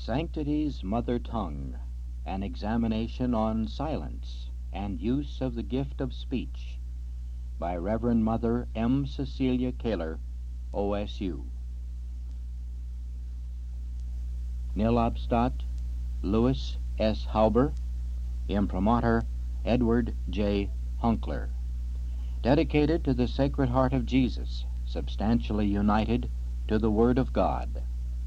Sanctity's Mother Tongue, an examination on silence and use of the gift of speech, by Reverend Mother M. Cecilia Kaler, OSU. Nil obstat, Louis S. Hauber, Imprimatur, Edward J. Hunkler. Dedicated to the Sacred Heart of Jesus, substantially united to the Word of God.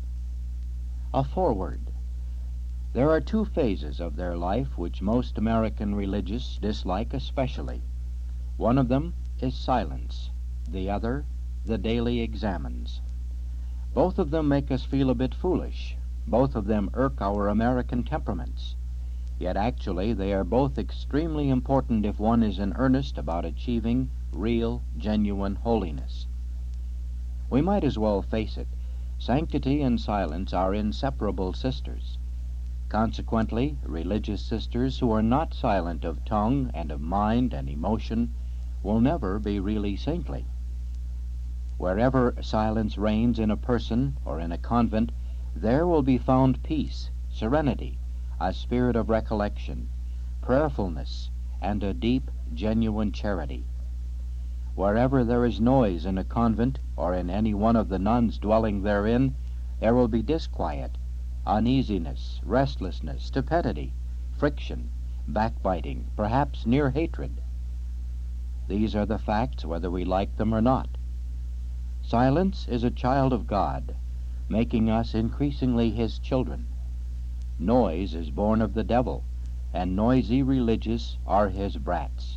A foreword. There are two phases of their life which most American religious dislike especially. One of them is silence, the other, the daily examens. Both of them make us feel a bit foolish. Both of them irk our American temperaments. Yet actually they are both extremely important if one is in earnest about achieving real, genuine holiness. We might as well face it. Sanctity and silence are inseparable sisters. Consequently, religious sisters who are not silent of tongue and of mind and emotion will never be really saintly. Wherever silence reigns in a person or in a convent, there will be found peace, serenity, a spirit of recollection, prayerfulness, and a deep, genuine charity. Wherever there is noise in a convent or in any one of the nuns dwelling therein, there will be disquiet, uneasiness, restlessness, stupidity, friction, backbiting, perhaps near hatred. These are the facts whether we like them or not. Silence is a child of God, making us increasingly his children. Noise is born of the devil, and noisy religious are his brats.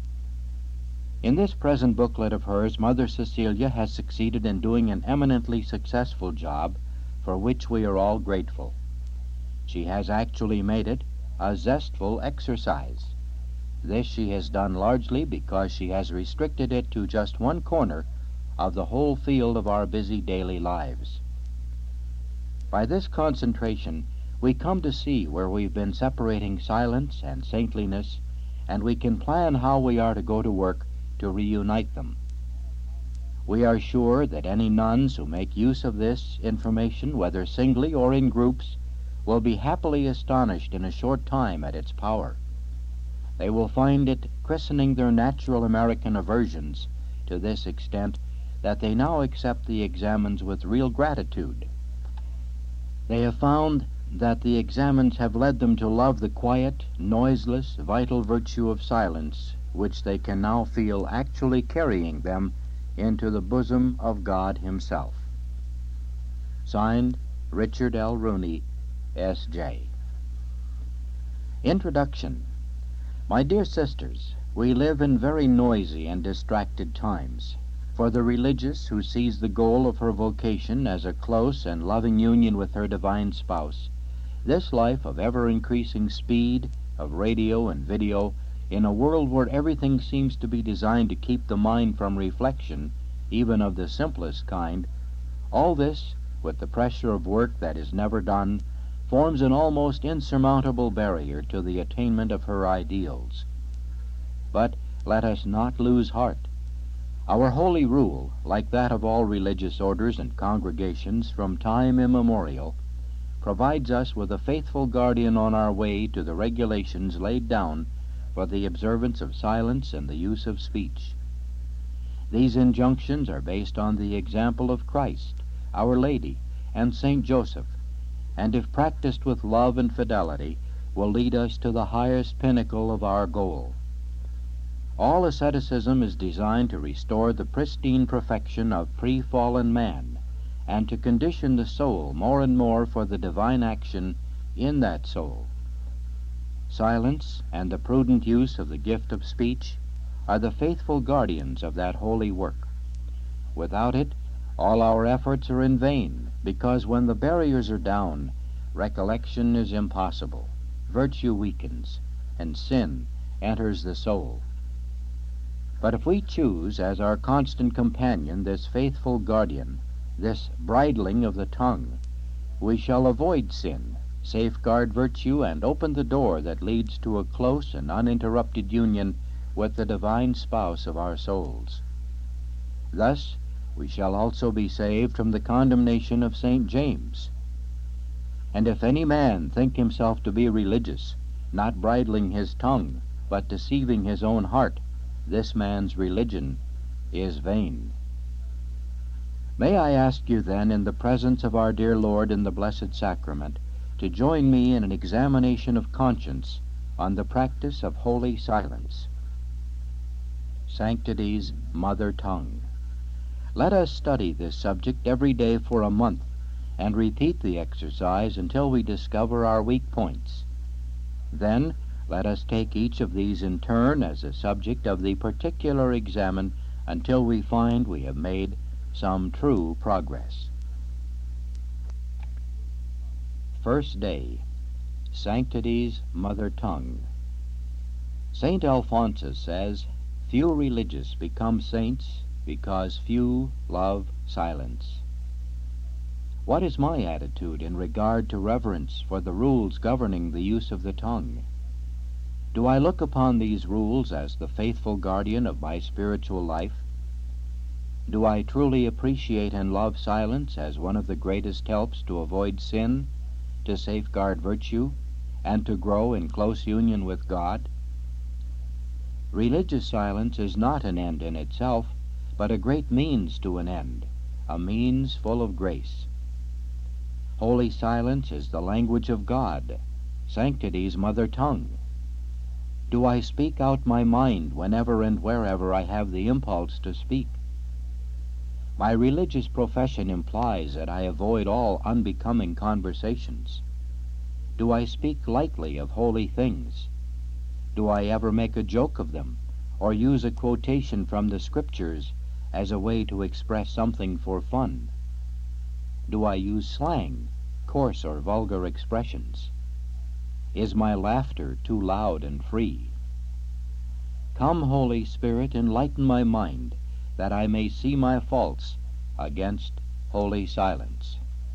In this present booklet of hers, Mother Cecilia has succeeded in doing an eminently successful job for which we are all grateful. She has actually made it a zestful exercise. This she has done largely because she has restricted it to just one corner of the whole field of our busy daily lives. By this concentration, we come to see where we've been separating silence and saintliness, and we can plan how we are to go to work to reunite them. We are sure that any nuns who make use of this information, whether singly or in groups, will be happily astonished in a short time at its power. They will find it christening their natural American aversions to this extent that they now accept the examens with real gratitude. They have found that the examens have led them to love the quiet, noiseless, vital virtue of silence, which they can now feel actually carrying them into the bosom of God himself. Signed, Richard L. Rooney, S.J. Introduction. My dear sisters, we live in very noisy and distracted times. For the religious who sees the goal of her vocation as a close and loving union with her divine spouse, this life of ever-increasing speed, of radio and video, in a world where everything seems to be designed to keep the mind from reflection, even of the simplest kind, all this, with the pressure of work that is never done, forms an almost insurmountable barrier to the attainment of her ideals. But let us not lose heart. Our holy rule, like that of all religious orders and congregations from time immemorial, provides us with a faithful guardian on our way to the regulations laid down for the observance of silence and the use of speech. These injunctions are based on the example of Christ, Our Lady, and Saint Joseph, and if practiced with love and fidelity, will lead us to the highest pinnacle of our goal. All asceticism is designed to restore the pristine perfection of pre-fallen man, and to condition the soul more and more for the divine action in that soul. Silence and the prudent use of the gift of speech are the faithful guardians of that holy work. Without it, all our efforts are in vain, because when the barriers are down, recollection is impossible, virtue weakens, and sin enters the soul. But if we choose as our constant companion this faithful guardian, this bridling of the tongue, we shall avoid sin, safeguard virtue, and open the door that leads to a close and uninterrupted union with the divine spouse of our souls. Thus, we shall also be saved from the condemnation of St. James. And if any man think himself to be religious, not bridling his tongue, but deceiving his own heart, this man's religion is vain. May I ask you then, in the presence of our dear Lord in the Blessed Sacrament, to join me in an examination of conscience on the practice of holy silence. Sanctity's mother tongue. Let us study this subject every day for a month, and repeat the exercise until we discover our weak points. Then let us take each of these in turn as a subject of the particular examine until we find we have made some true progress. First day, Sanctity's mother tongue. St. Alphonsus says, "Few religious become saints because few love silence." What is my attitude in regard to reverence for the rules governing the use of the tongue? Do I look upon these rules as the faithful guardian of my spiritual life? Do I truly appreciate and love silence as one of the greatest helps to avoid sin, to safeguard virtue, and to grow in close union with God? Religious silence is not an end in itself, but a great means to an end, a means full of grace. Holy silence is the language of God, sanctity's mother tongue. Do I speak out my mind whenever and wherever I have the impulse to speak? My religious profession implies that I avoid all unbecoming conversations. Do I speak lightly of holy things? Do I ever make a joke of them, or use a quotation from the Scriptures as a way to express something for fun? Do I use slang, coarse or vulgar expressions? Is my laughter too loud and free? Come, Holy Spirit, enlighten my mind, that I may see my faults against holy silence.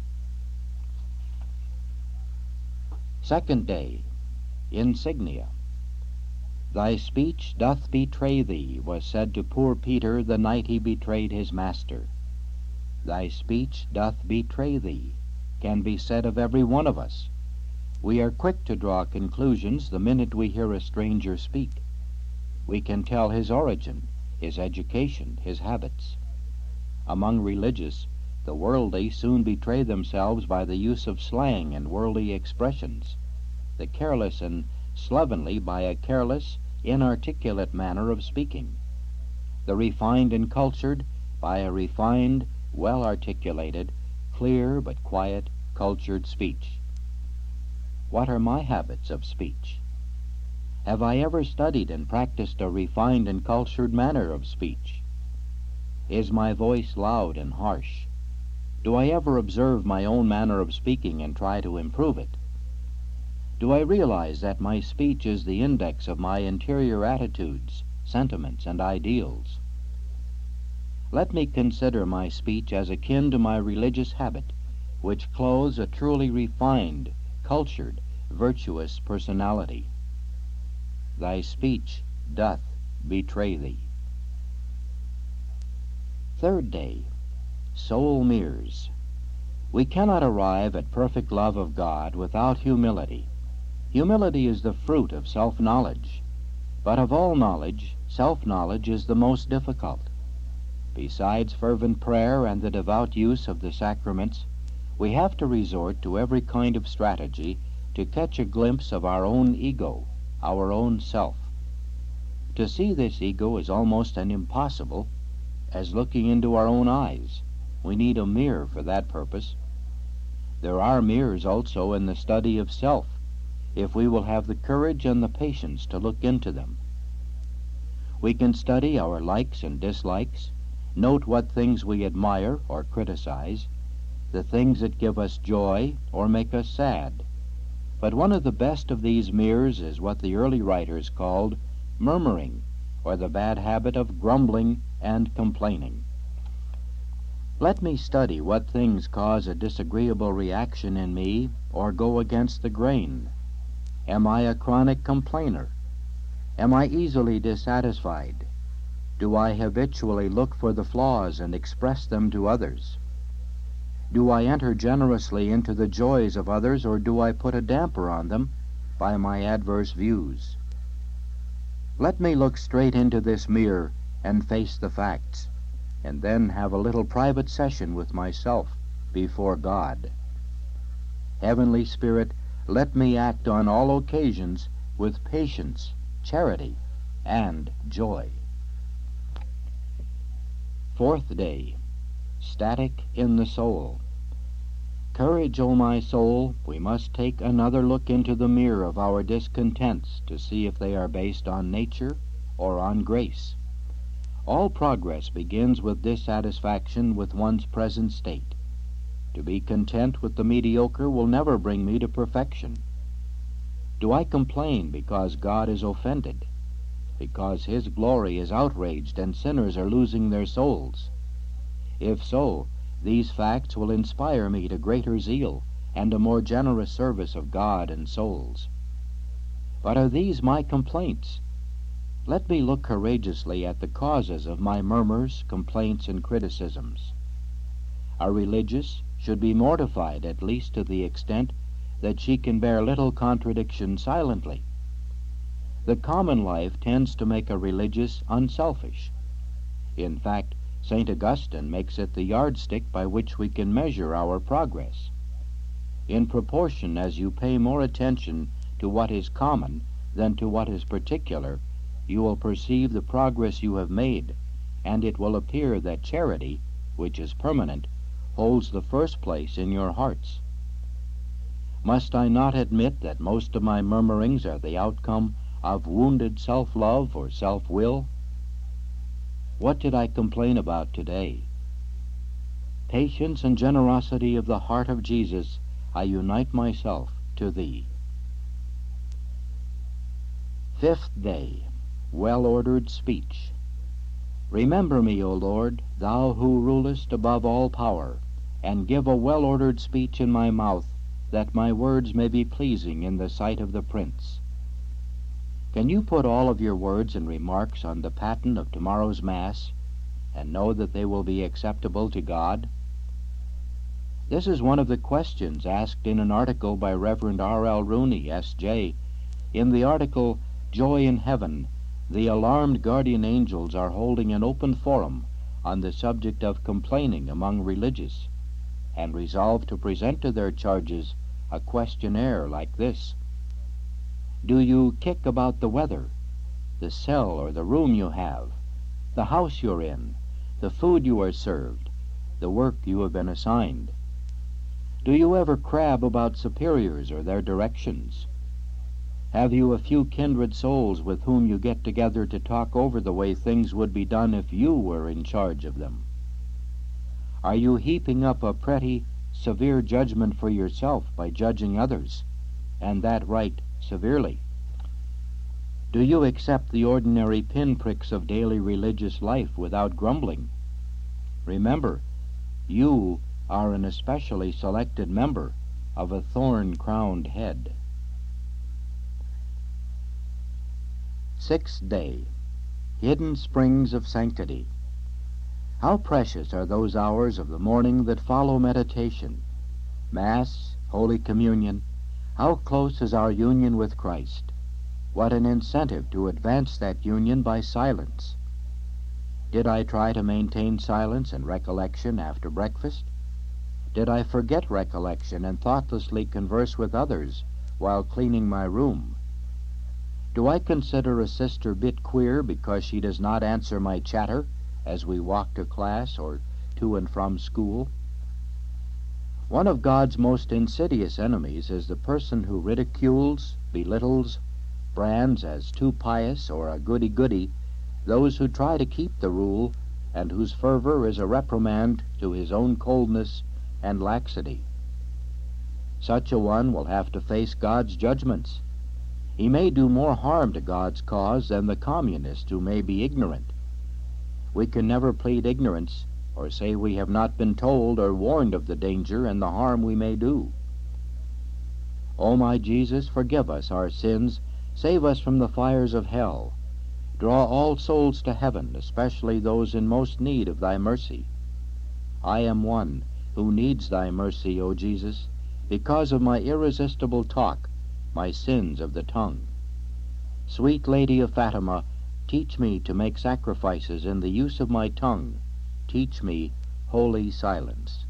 Second day, Insignia. Thy speech doth betray thee, was said to poor Peter the night he betrayed his master. Thy speech doth betray thee, can be said of every one of us. We are quick to draw conclusions the minute we hear a stranger speak. We can tell his origin, his education, his habits. Among religious, the worldly soon betray themselves by the use of slang and worldly expressions, the careless and slovenly by a careless, inarticulate manner of speaking, the refined and cultured by a refined, well-articulated, clear but quiet, cultured speech. What are my habits of speech? Have I ever studied and practiced a refined and cultured manner of speech? Is my voice loud and harsh? Do I ever observe my own manner of speaking and try to improve it? Do I realize that my speech is the index of my interior attitudes, sentiments, and ideals? Let me consider my speech as akin to my religious habit, which clothes a truly refined, cultured, virtuous personality. Thy speech doth betray thee. Third day, soul mirrors. We cannot arrive at perfect love of God without humility. Humility is the fruit of self-knowledge, but of all knowledge, self-knowledge is the most difficult. Besides fervent prayer and the devout use of the sacraments, we have to resort to every kind of strategy to catch a glimpse of our own ego, our own self. To see this ego is almost as impossible as looking into our own eyes. We need a mirror for that purpose. There are mirrors also in the study of self, if we will have the courage and the patience to look into them. We can study our likes and dislikes, note what things we admire or criticize, the things that give us joy or make us sad. But one of the best of these mirrors is what the early writers called murmuring, or the bad habit of grumbling and complaining. Let me study what things cause a disagreeable reaction in me or go against the grain. Am I a chronic complainer? Am I easily dissatisfied? Do I habitually look for the flaws and express them to others? Do I enter generously into the joys of others, or do I put a damper on them by my adverse views? Let me look straight into this mirror and face the facts, and then have a little private session with myself before God. Heavenly Spirit, let me act on all occasions with patience, charity, and joy. Fourth day, static in the soul. Courage, O my soul, we must take another look into the mirror of our discontents to see if they are based on nature or on grace. All progress begins with dissatisfaction with one's present state. To be content with the mediocre will never bring me to perfection. Do I complain because God is offended, because His glory is outraged and sinners are losing their souls? If so, these facts will inspire me to greater zeal and a more generous service of God and souls. But are these my complaints? Let me look courageously at the causes of my murmurs, complaints, and criticisms. A religious should be mortified at least to the extent that she can bear little contradiction silently. The common life tends to make a religious unselfish. In fact, St. Augustine makes it the yardstick by which we can measure our progress. In proportion as you pay more attention to what is common than to what is particular, you will perceive the progress you have made, and it will appear that charity, which is permanent, holds the first place in your hearts. Must I not admit that most of my murmurings are the outcome of wounded self-love or self-will? What did I complain about today? Patience and generosity of the heart of Jesus, I unite myself to Thee. Fifth day, well-ordered speech. Remember me, O Lord, Thou who rulest above all power, and give a well-ordered speech in my mouth, that my words may be pleasing in the sight of the Prince. Can you put all of your words and remarks on the paten of tomorrow's Mass, and know that they will be acceptable to God? This is one of the questions asked in an article by Reverend R.L. Rooney, S.J. In the article, Joy in Heaven, the alarmed guardian angels are holding an open forum on the subject of complaining among religious, and resolve to present to their charges a questionnaire like this. Do you kick about the weather, the cell or the room you have, the house you're in, the food you are served, the work you have been assigned? Do you ever crab about superiors or their directions? Have you a few kindred souls with whom you get together to talk over the way things would be done if you were in charge of them? Are you heaping up a pretty, severe judgment for yourself by judging others, and that right severely? Do you accept the ordinary pinpricks of daily religious life without grumbling? Remember, you are an especially selected member of a thorn-crowned head. Sixth day, hidden springs of sanctity. How precious are those hours of the morning that follow meditation, Mass, Holy Communion. How close is our union with Christ? What an incentive to advance that union by silence. Did I try to maintain silence and recollection after breakfast? Did I forget recollection and thoughtlessly converse with others while cleaning my room? Do I consider a sister bit queer because she does not answer my chatter as we walk to class or to and from school? One of God's most insidious enemies is the person who ridicules, belittles, brands as too pious or a goody-goody those who try to keep the rule and whose fervor is a reprimand to his own coldness and laxity. Such a one will have to face God's judgments. He may do more harm to God's cause than the communist who may be ignorant. We can never plead ignorance or say we have not been told or warned of the danger and the harm we may do. O my Jesus, forgive us our sins, save us from the fires of hell. Draw all souls to heaven, especially those in most need of thy mercy. I am one. who needs thy mercy, O Jesus, because of my irresistible talk, my sins of the tongue. Sweet Lady of Fatima, teach me to make sacrifices in the use of my tongue. Teach me holy silence.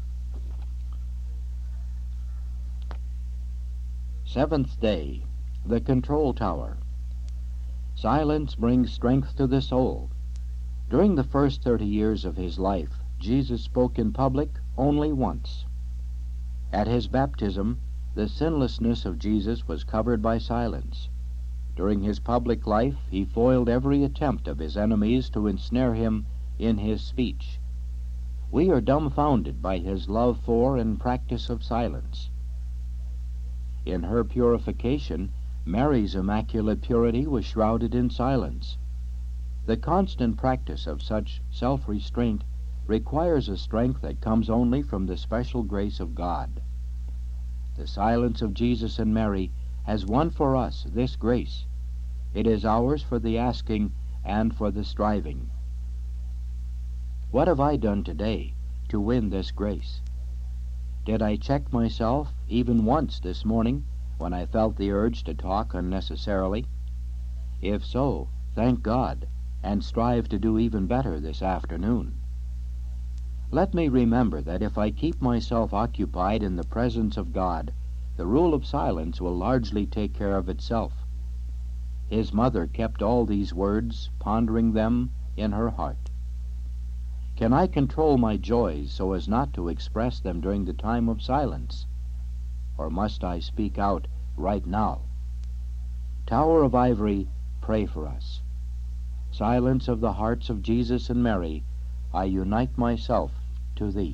7th day, the Control Tower. Silence brings strength to the soul. During the first 30 years of his life, Jesus spoke in public only once. At his baptism, the sinlessness of Jesus was covered by silence. During his public life, he foiled every attempt of his enemies to ensnare him in his speech. We are dumbfounded by his love for and practice of silence. In her purification, Mary's immaculate purity was shrouded in silence. The constant practice of such self-restraint requires a strength that comes only from the special grace of God. The silence of Jesus and Mary has won for us this grace. It is ours for the asking and for the striving. What have I done today to win this grace? Did I check myself even once this morning when I felt the urge to talk unnecessarily? If so, thank God, and strive to do even better this afternoon. Let me remember that if I keep myself occupied in the presence of God, the rule of silence will largely take care of itself. His mother kept all these words, pondering them in her heart. Can I control my joys so as not to express them during the time of silence? Or must I speak out right now? Tower of Ivory, pray for us. Silence of the hearts of Jesus and Mary, I unite myself to thee.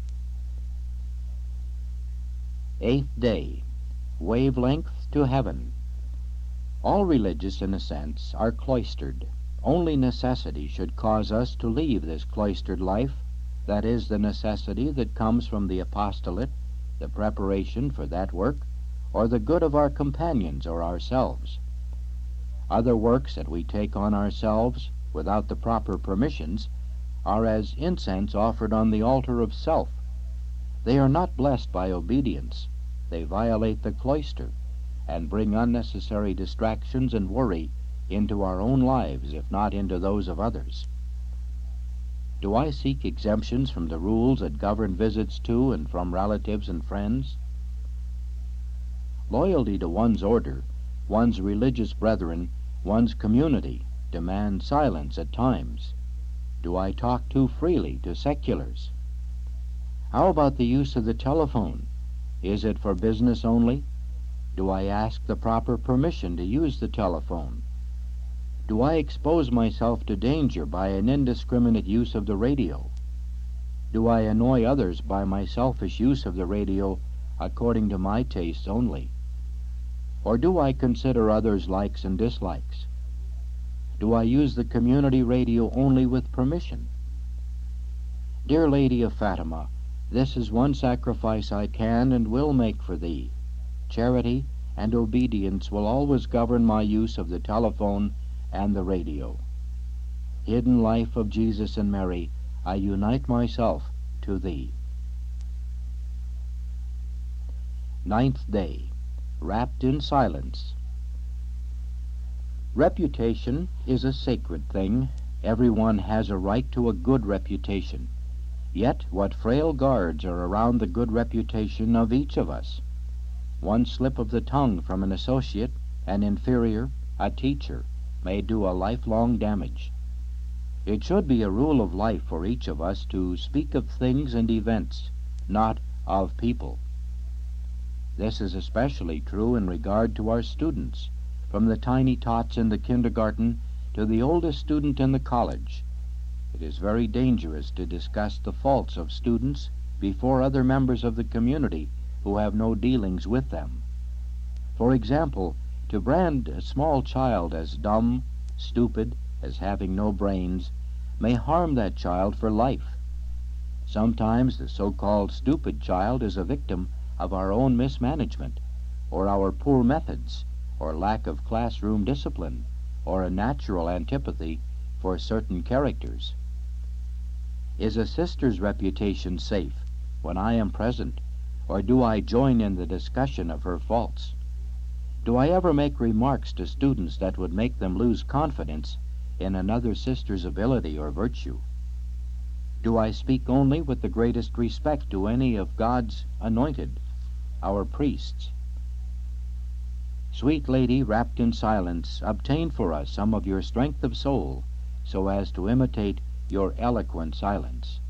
8th day, wavelength to heaven. All religious, in a sense, are cloistered. Only necessity should cause us to leave this cloistered life, that is, the necessity that comes from the apostolate, the preparation for that work, or the good of our companions or ourselves. Other works that we take on ourselves, without the proper permissions, are as incense offered on the altar of self. They are not blessed by obedience. They violate the cloister, and bring unnecessary distractions and worry into our own lives, if not into those of others. Do I seek exemptions from the rules that govern visits to and from relatives and friends? Loyalty to one's order, one's religious brethren, one's community demands silence at times. Do I talk too freely to seculars? How about the use of the telephone? Is it for business only? Do I ask the proper permission to use the telephone? Do I expose myself to danger by an indiscriminate use of the radio? Do I annoy others by my selfish use of the radio according to my tastes only? Or do I consider others' likes and dislikes? Do I use the community radio only with permission? Dear Lady of Fatima, this is one sacrifice I can and will make for thee. Charity and obedience will always govern my use of the telephone and the radio. Hidden life of Jesus and Mary, I unite myself to thee. 9th day, wrapped in silence. Reputation is a sacred thing. Everyone has a right to a good reputation. Yet what frail guards are around the good reputation of each of us? One slip of the tongue from an associate, an inferior, a teacher, may do a lifelong damage. It should be a rule of life for each of us to speak of things and events, not of people. This is especially true in regard to our students, from the tiny tots in the kindergarten to the oldest student in the college. It is very dangerous to discuss the faults of students before other members of the community who have no dealings with them. For example, to brand a small child as dumb, stupid, as having no brains, may harm that child for life. Sometimes the so-called stupid child is a victim of our own mismanagement, or our poor methods, or lack of classroom discipline, or a natural antipathy for certain characters. Is a sister's reputation safe when I am present, or do I join in the discussion of her faults? Do I ever make remarks to students that would make them lose confidence in another sister's ability or virtue? Do I speak only with the greatest respect to any of God's anointed, our priests? Sweet lady, wrapped in silence, obtain for us some of your strength of soul, so as to imitate your eloquent silence.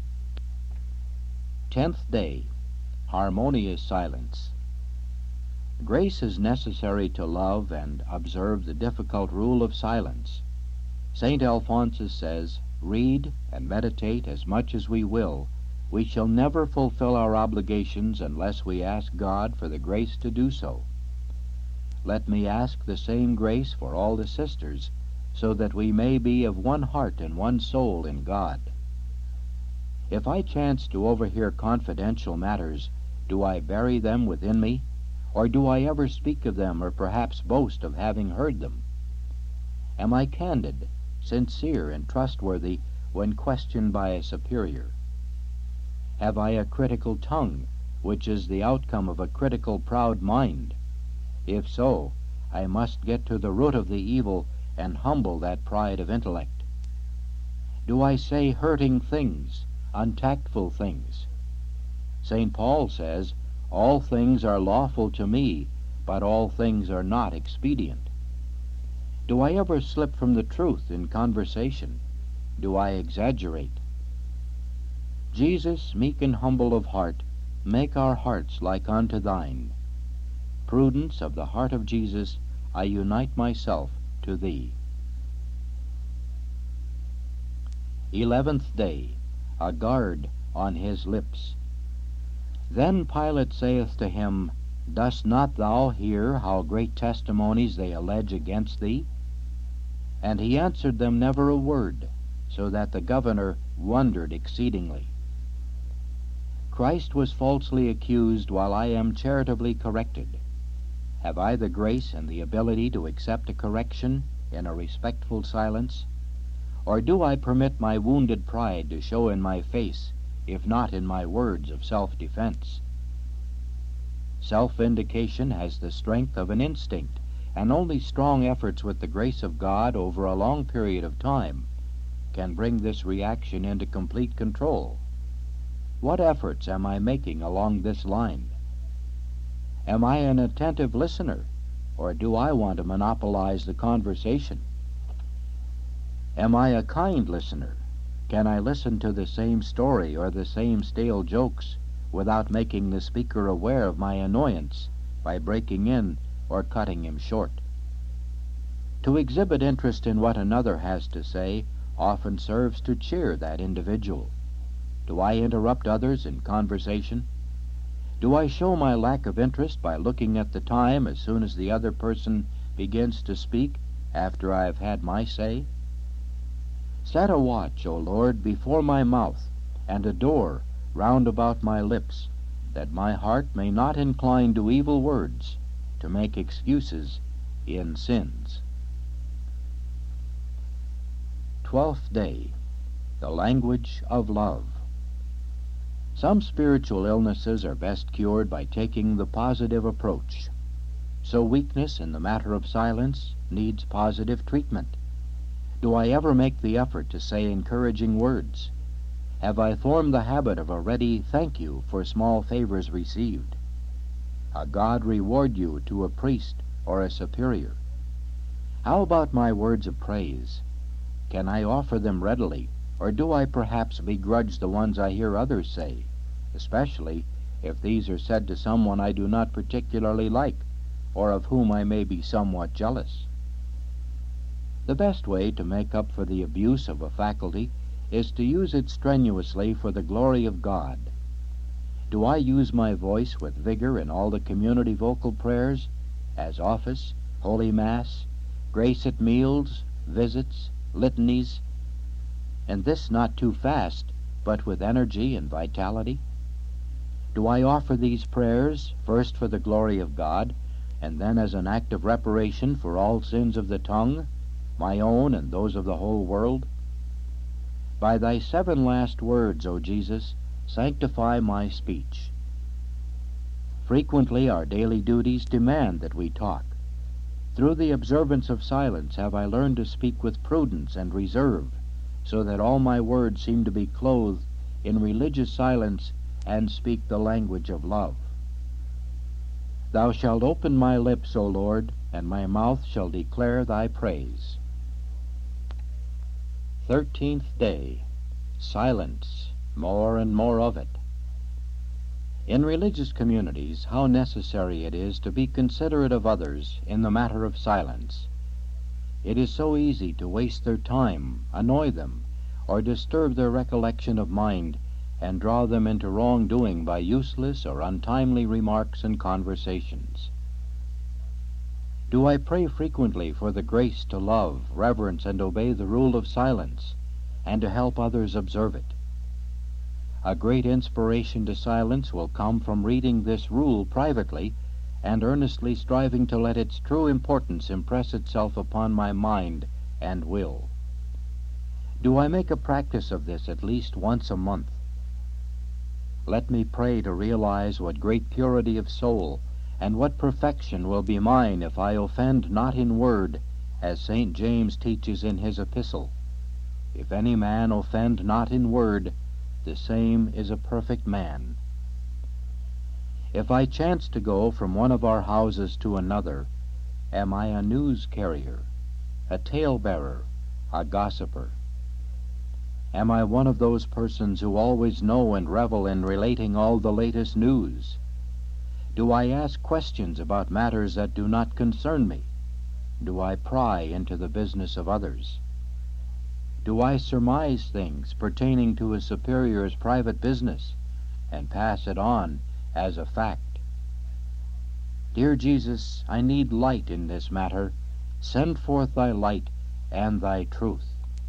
10th day, harmonious silence. Grace is necessary to love and observe the difficult rule of silence. St. Alphonsus says, "Read and meditate as much as we will, we shall never fulfill our obligations unless we ask God for the grace to do so." Let me ask the same grace for all the sisters, so that we may be of one heart and one soul in God. If I chance to overhear confidential matters, do I bury them within me, or do I ever speak of them, or perhaps boast of having heard them? Am I candid, sincere, and trustworthy when questioned by a superior? Have I a critical tongue, which is the outcome of a critical, proud mind? If so, I must get to the root of the evil and humble that pride of intellect. Do I say hurting things, untactful things? St. Paul says, "All things are lawful to me, but all things are not expedient." Do I ever slip from the truth in conversation? Do I exaggerate? Jesus, meek and humble of heart, make our hearts like unto thine. Prudence of the heart of Jesus, I unite myself to thee. 11th day, a guard on his lips. Then Pilate saith to him, Dost not thou hear how great testimonies they allege against thee? And he answered them never a word, so that the governor wondered exceedingly. Christ was falsely accused, while I am charitably corrected. Have I the grace and the ability to accept a correction in a respectful silence? Or do I permit my wounded pride to show in my face, if not in my words of self-defense? Self-vindication has the strength of an instinct, and only strong efforts with the grace of God over a long period of time can bring this reaction into complete control. What efforts am I making along this line? Am I an attentive listener, or do I want to monopolize the conversation? Am I a kind listener? Can I listen to the same story or the same stale jokes without making the speaker aware of my annoyance by breaking in or cutting him short? To exhibit interest in what another has to say often serves to cheer that individual. Do I interrupt others in conversation? Do I show my lack of interest by looking at the time as soon as the other person begins to speak after I have had my say? Set a watch, O Lord, before my mouth, and a door round about my lips, that my heart may not incline to evil words, to make excuses in sins. 12th day, the language of love. Some spiritual illnesses are best cured by taking the positive approach. So weakness in the matter of silence needs positive treatment. Do I ever make the effort to say encouraging words? Have I formed the habit of a ready thank you for small favors received? A God reward you to a priest or a superior. How about my words of praise? Can I offer them readily, or do I perhaps begrudge the ones I hear others say, especially if these are said to someone I do not particularly like, or of whom I may be somewhat jealous? The best way to make up for the abuse of a faculty is to use it strenuously for the glory of God. Do I use my voice with vigor in all the community vocal prayers, as office, Holy Mass, grace at meals, visits, litanies, and this not too fast, but with energy and vitality? Do I offer these prayers, first for the glory of God, and then as an act of reparation for all sins of the tongue, my own and those of the whole world? By thy 7 last words, O Jesus, sanctify my speech. Frequently our daily duties demand that we talk. Through the observance of silence have I learned to speak with prudence and reserve, so that all my words seem to be clothed in religious silence and speak the language of love. Thou shalt open my lips, O Lord, and my mouth shall declare thy praise. 13th day. Silence, more and more of it. In religious communities, how necessary it is to be considerate of others in the matter of silence. It is so easy to waste their time, annoy them, or disturb their recollection of mind, and draw them into wrongdoing by useless or untimely remarks and conversations. Do I pray frequently for the grace to love, reverence, and obey the rule of silence, and to help others observe it? A great inspiration to silence will come from reading this rule privately and earnestly striving to let its true importance impress itself upon my mind and will. Do I make a practice of this at least once a month? Let me pray to realize what great purity of soul and what perfection will be mine if I offend not in word, as St. James teaches in his epistle. If any man offend not in word, the same is a perfect man. If I chance to go from one of our houses to another, am I a news carrier, a tale-bearer, a gossiper? Am I one of those persons who always know and revel in relating all the latest news? Do I ask questions about matters that do not concern me? Do I pry into the business of others? Do I surmise things pertaining to a superior's private business and pass it on as a fact? Dear Jesus, I need light in this matter. Send forth thy light and thy truth.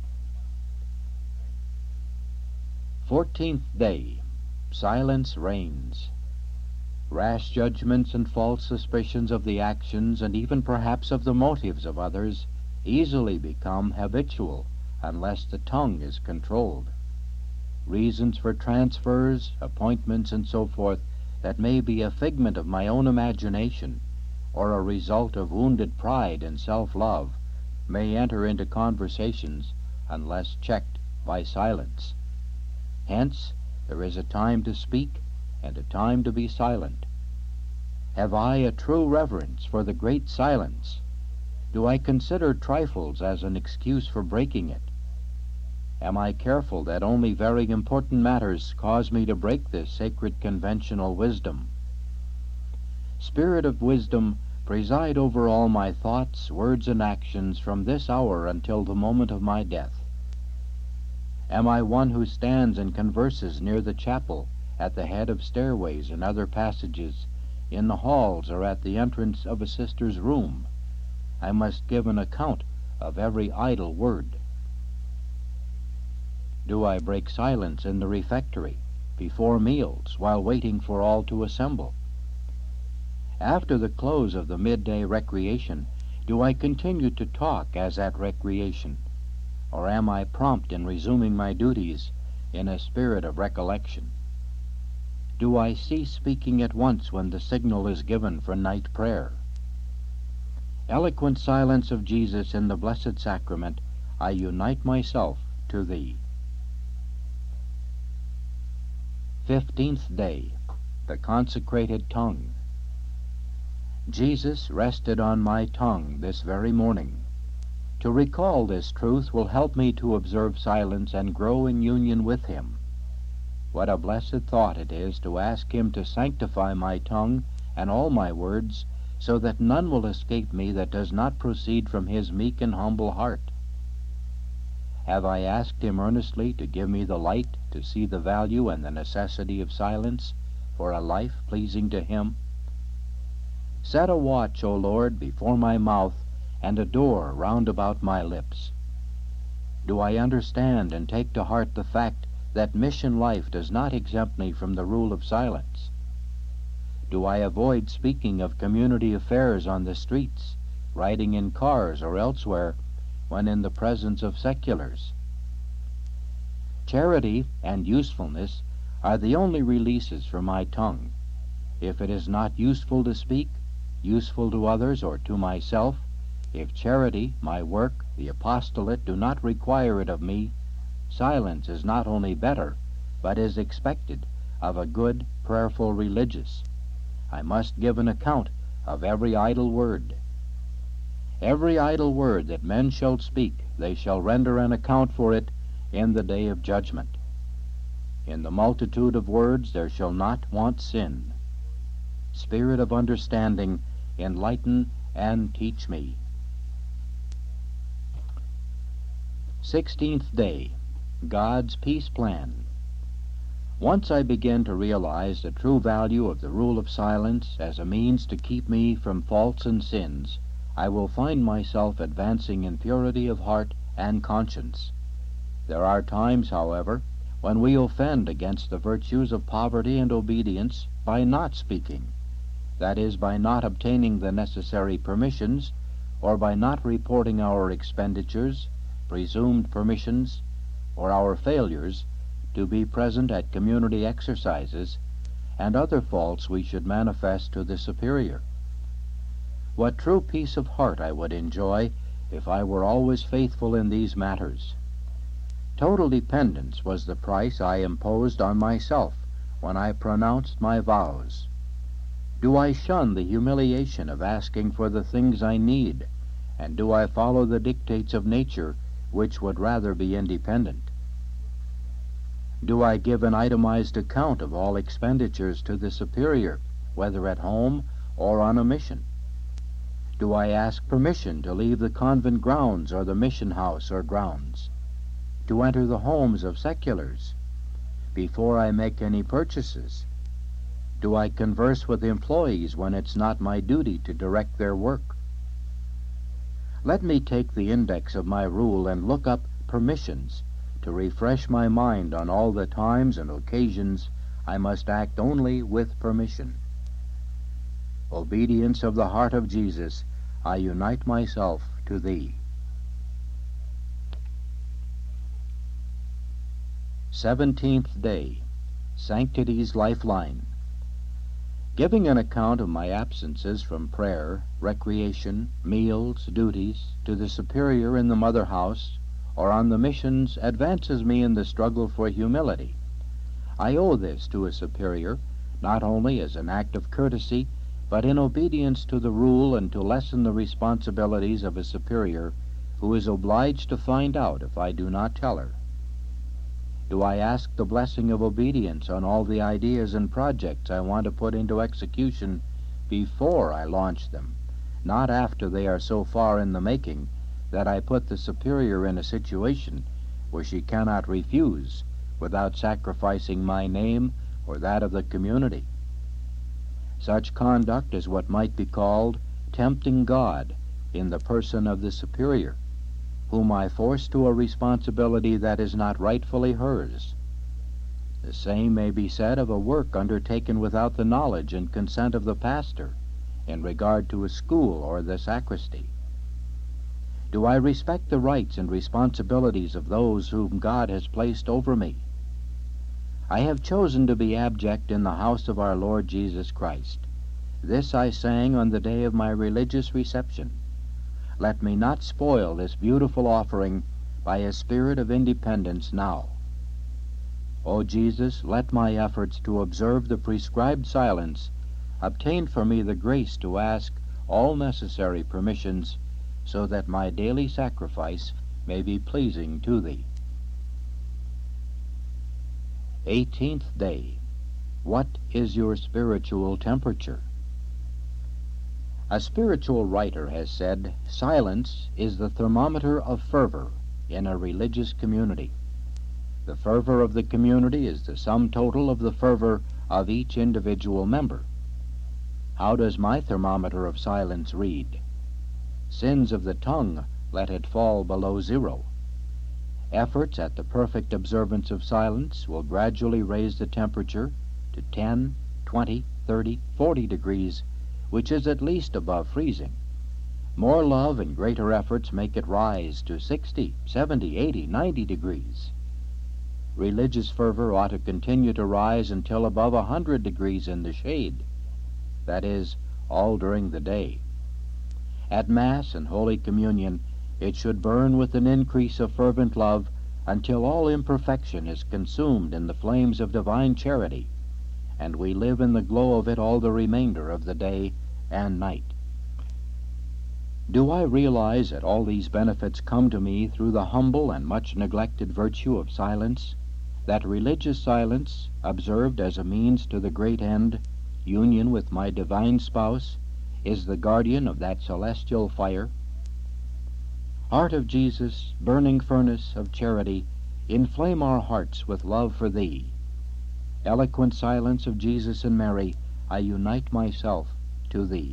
14th day. Silence reigns. Rash judgments and false suspicions of the actions and even perhaps of the motives of others easily become habitual unless the tongue is controlled. Reasons for transfers, appointments, and so forth that may be a figment of my own imagination or a result of wounded pride and self-love may enter into conversations unless checked by silence. Hence, there is a time to speak and a time to be silent. Have I a true reverence for the great silence? Do I consider trifles as an excuse for breaking it? Am I careful that only very important matters cause me to break this sacred conventional wisdom? Spirit of wisdom, preside over all my thoughts, words, and actions from this hour until the moment of my death. Am I one who stands and converses near the chapel, at the head of stairways and other passages, in the halls, or at the entrance of a sister's room? I must give an account of every idle word. Do I break silence in the refectory, before meals, while waiting for all to assemble? After the close of the midday recreation, do I continue to talk as at recreation, or am I prompt in resuming my duties in a spirit of recollection? Do I cease speaking at once when the signal is given for night prayer? Eloquent silence of Jesus in the Blessed Sacrament, I unite myself to thee. 15th day. The consecrated tongue. Jesus rested on my tongue this very morning. To recall this truth will help me to observe silence and grow in union with him. What a blessed thought it is to ask him to sanctify my tongue and all my words, so that none will escape me that does not proceed from his meek and humble heart. Have I asked him earnestly to give me the light to see the value and the necessity of silence for a life pleasing to him? Set a watch, O Lord, before my mouth, and a door round about my lips. Do I understand and take to heart the fact that mission life does not exempt me from the rule of silence? Do I avoid speaking of community affairs on the streets, riding in cars or elsewhere, when in the presence of seculars? Charity and usefulness are the only releases for my tongue. If it is not useful to speak, useful to others or to myself, if charity, my work, the apostolate do not require it of me, silence is not only better, but is expected of a good, prayerful religious. I must give an account of every idle word. Every idle word that men shall speak, they shall render an account for it in the day of judgment. In the multitude of words there shall not want sin. Spirit of understanding, enlighten and teach me. 16th day, God's peace plan. Once I begin to realize the true value of the rule of silence as a means to keep me from faults and sins, I will find myself advancing in purity of heart and conscience. There are times, however, when we offend against the virtues of poverty and obedience by not speaking, that is, by not obtaining the necessary permissions, or by not reporting our expenditures, presumed permissions, or our failures to be present at community exercises, and other faults we should manifest to the superior. What true peace of heart I would enjoy if I were always faithful in these matters. Total dependence was the price I imposed on myself when I pronounced my vows. Do I shun the humiliation of asking for the things I need, and do I follow the dictates of nature, which would rather be independent? Do I give an itemized account of all expenditures to the superior, whether at home or on a mission? Do I ask permission to leave the convent grounds or the mission house or grounds, to enter the homes of seculars, before I make any purchases? Do I converse with employees when it's not my duty to direct their work? Let me take the index of my rule and look up permissions to refresh my mind on all the times and occasions I must act only with permission. Obedience of the heart of Jesus, I unite myself to thee. 17th day, Sanctity's Lifeline. Giving an account of my absences from prayer, recreation, meals, duties, to the superior in the mother house, or on the missions, advances me in the struggle for humility. I owe this to a superior, not only as an act of courtesy, but in obedience to the rule and to lessen the responsibilities of a superior who is obliged to find out if I do not tell her. Do I ask the blessing of obedience on all the ideas and projects I want to put into execution before I launch them, not after they are so far in the making that I put the superior in a situation where she cannot refuse without sacrificing my name or that of the community? Such conduct is what might be called tempting God in the person of the superior, whom I force to a responsibility that is not rightfully hers. The same may be said of a work undertaken without the knowledge and consent of the pastor in regard to a school or the sacristy. Do I respect the rights and responsibilities of those whom God has placed over me? I have chosen to be abject in the house of our Lord Jesus Christ. This I sang on the day of my religious reception. Let me not spoil this beautiful offering by a spirit of independence now. O Jesus, let my efforts to observe the prescribed silence obtain for me the grace to ask all necessary permissions, so that my daily sacrifice may be pleasing to thee. 18th day. What is your spiritual temperature? A spiritual writer has said, silence is the thermometer of fervor in a religious community. The fervor of the community is the sum total of the fervor of each individual member. How does my thermometer of silence read? Sins of the tongue, let it fall below 0. Efforts at the perfect observance of silence will gradually raise the temperature to 10, 20, 30, 40 degrees, which is at least above freezing. More love and greater efforts make it rise to 60, 70, 80, 90 degrees. religious fervor ought to continue to rise until above 100 degrees in the shade, that is, all during the day. At Mass and Holy Communion, it should burn with an increase of fervent love until all imperfection is consumed in the flames of divine charity, and we live in the glow of it all the remainder of the day and night. Do I realize that all these benefits come to me through the humble and much neglected virtue of silence, that religious silence, observed as a means to the great end, union with my divine spouse, is the guardian of that celestial fire? Heart of Jesus, burning furnace of charity, inflame our hearts with love for Thee. Eloquent silence of Jesus and Mary, I unite myself to Thee.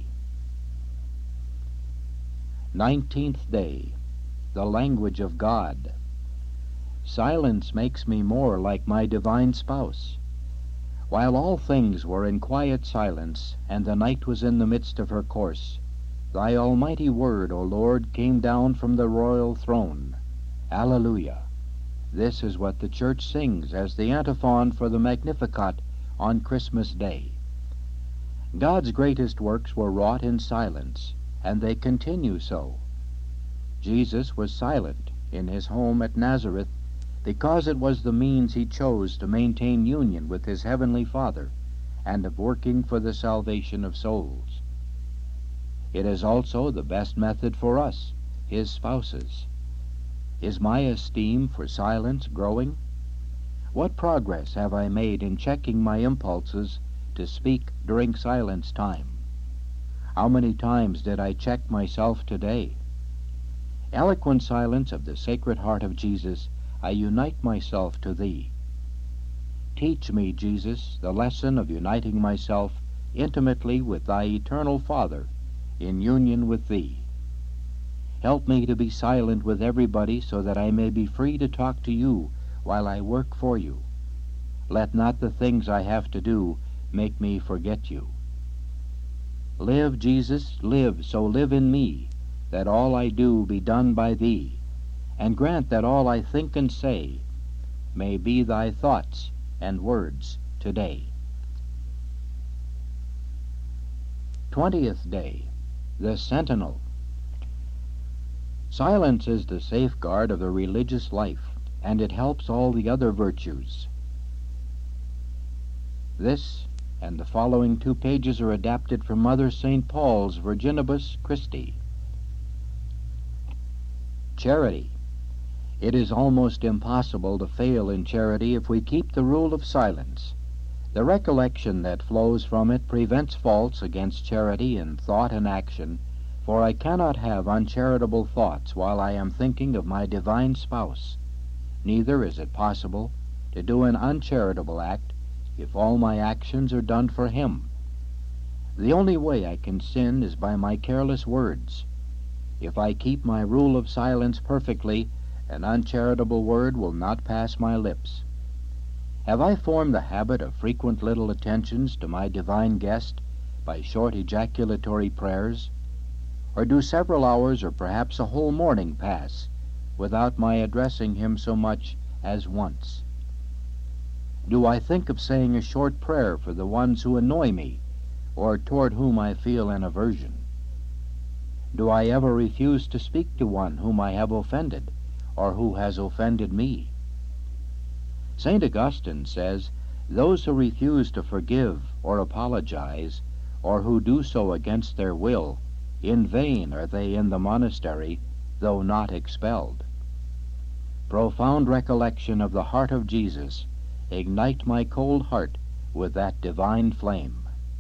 19th Day, the language of God. Silence makes me more like my divine spouse. While all things were in quiet silence, and the night was in the midst of her course, Thy almighty word, O Lord, came down from the royal throne. Alleluia. This is what the Church sings as the antiphon for the Magnificat on Christmas Day. God's greatest works were wrought in silence, and they continue so. Jesus was silent in his home at Nazareth because it was the means he chose to maintain union with his heavenly Father and of working for the salvation of souls. It is also the best method for us, his spouses. Is my esteem for silence growing? What progress have I made in checking my impulses to speak during silence time? How many times did I check myself today? Eloquent silence of the Sacred Heart of Jesus, I unite myself to Thee. Teach me, Jesus, the lesson of uniting myself intimately with Thy eternal Father in union with Thee. Help me to be silent with everybody so that I may be free to talk to You while I work for You. Let not the things I have to do make me forget You. Live, Jesus, live, so live in me, that all I do be done by Thee, and grant that all I think and say may be Thy thoughts and words today. 20th Day, the Sentinel. Silence is the safeguard of the religious life, and it helps all the other virtues. This and the following 2 pages are adapted from Mother St. Paul's Virginibus Christi. Charity. It is almost impossible to fail in charity if we keep the rule of silence. The recollection that flows from it prevents faults against charity in thought and action, for I cannot have uncharitable thoughts while I am thinking of my divine spouse. Neither is it possible to do an uncharitable act if all my actions are done for him. The only way I can sin is by my careless words. If I keep my rule of silence perfectly, an uncharitable word will not pass my lips. Have I formed the habit of frequent little attentions to my divine guest by short ejaculatory prayers? Or do several hours or perhaps a whole morning pass without my addressing him so much as once? Do I think of saying a short prayer for the ones who annoy me or toward whom I feel an aversion? Do I ever refuse to speak to one whom I have offended or who has offended me? St. Augustine says, "Those who refuse to forgive or apologize, or who do so against their will, in vain are they in the monastery, though not expelled." Profound recollection of the heart of Jesus, ignite my cold heart with that divine flame.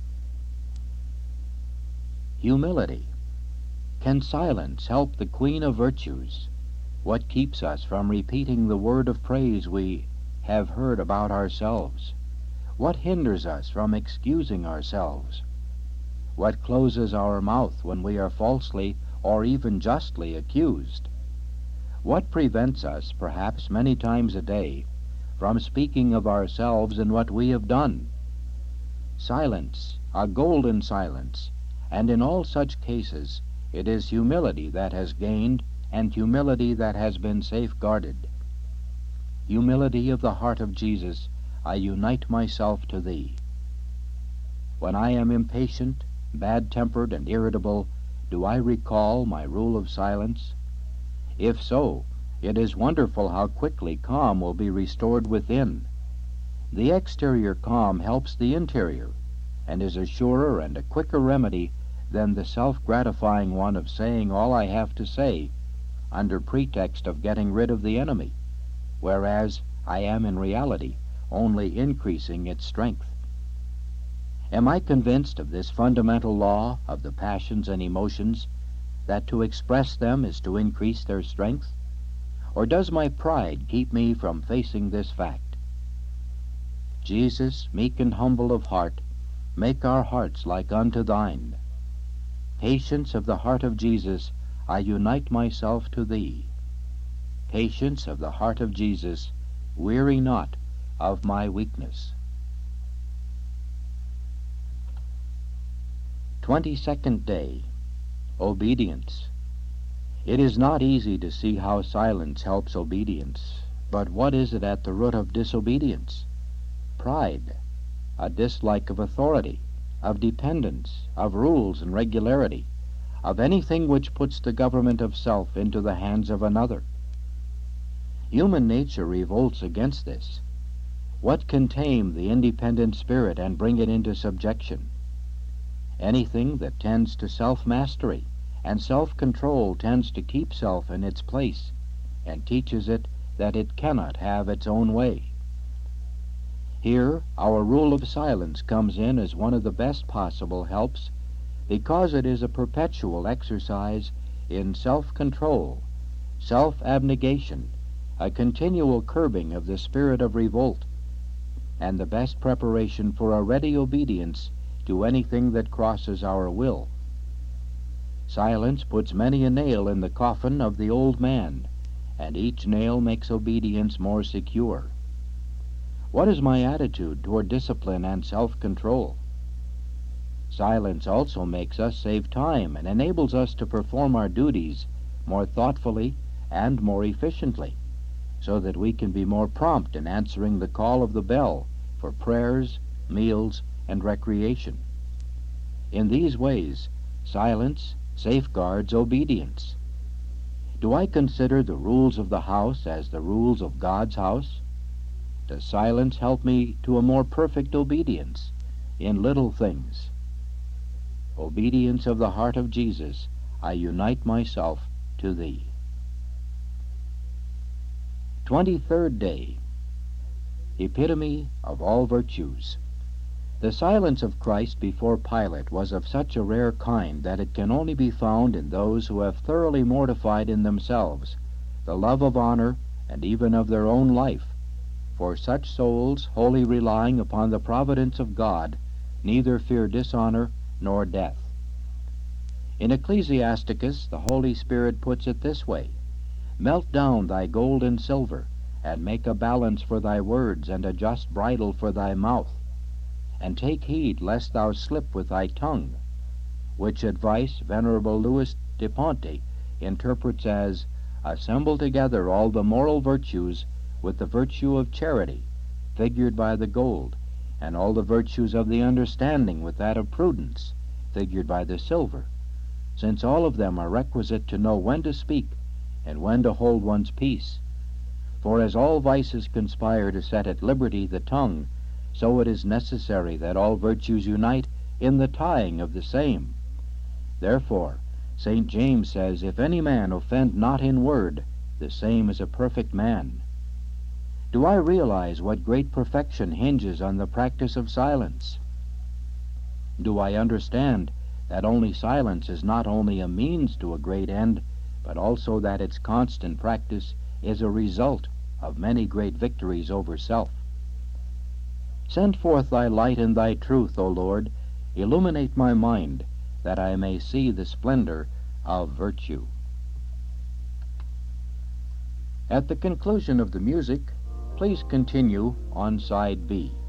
Humility. Can silence help the Queen of Virtues? What keeps us from repeating the word of praise we have heard about ourselves? What hinders us from excusing ourselves? What closes our mouth when we are falsely or even justly accused? What prevents us, perhaps many times a day, from speaking of ourselves and what we have done? Silence, a golden silence, and in all such cases it is humility that has gained and humility that has been safeguarded. humility of the heart of Jesus, I unite myself to thee. When I am impatient, bad-tempered, and irritable, do I recall my rule of silence? If so, it is wonderful how quickly calm will be restored within. The exterior calm helps the interior, and is a surer and a quicker remedy than the self-gratifying one of saying all I have to say under pretext of getting rid of the enemy, whereas I am in reality only increasing its strength. Am I convinced of this fundamental law of the passions and emotions, that to express them is to increase their strength? Or does my pride keep me from facing this fact? Jesus, meek and humble of heart, make our hearts like unto thine. Patience of the heart of Jesus, I unite myself to thee. Patience of the heart of Jesus, weary not of my weakness. 22nd Day. Obedience. It is not easy to see how silence helps obedience, but what is it at the root of disobedience? Pride, a dislike of authority, of dependence, of rules and regularity, of anything which puts the government of self into the hands of another. Human nature revolts against this. What can tame the independent spirit and bring it into subjection? Anything that tends to self-mastery and self-control tends to keep self in its place and teaches it that it cannot have its own way. Here, our rule of silence comes in as one of the best possible helps, because it is a perpetual exercise in self-control, self-abnegation, a continual curbing of the spirit of revolt, and the best preparation for a ready obedience to anything that crosses our will. Silence puts many a nail in the coffin of the old man, and each nail makes obedience more secure. What is my attitude toward discipline and self-control? Silence also makes us save time and enables us to perform our duties more thoughtfully and more efficiently, so that we can be more prompt in answering the call of the bell for prayers, meals, and recreation. In these ways, silence safeguards obedience. Do I consider the rules of the house as the rules of God's house? Does silence help me to a more perfect obedience in little things? Obedience of the heart of Jesus, I unite myself to thee. 23rd Day. Epitome of all virtues. The silence of Christ before Pilate was of such a rare kind that it can only be found in those who have thoroughly mortified in themselves the love of honor and even of their own life. For such souls, wholly relying upon the providence of God, neither fear dishonor nor death. In Ecclesiasticus, the Holy Spirit puts it this way: Melt down thy gold and silver, and make a balance for thy words, and a just bridle for thy mouth. And take heed lest thou slip with thy tongue, which advice Venerable Louis de Ponte interprets as, assemble together all the moral virtues with the virtue of charity, figured by the gold, and all the virtues of the understanding with that of prudence, figured by the silver, since all of them are requisite to know when to speak and when to hold one's peace. For as all vices conspire to set at liberty the tongue, so it is necessary that all virtues unite in the tying of the same. Therefore, St. James says, if any man offend not in word, the same is a perfect man. Do I realize what great perfection hinges on the practice of silence? Do I understand that only silence is not only a means to a great end, but also that its constant practice is a result of many great victories over self? Send forth thy light and thy truth, O Lord. Illuminate my mind, that I may see the splendor of virtue. At the conclusion of the music, please continue on side B.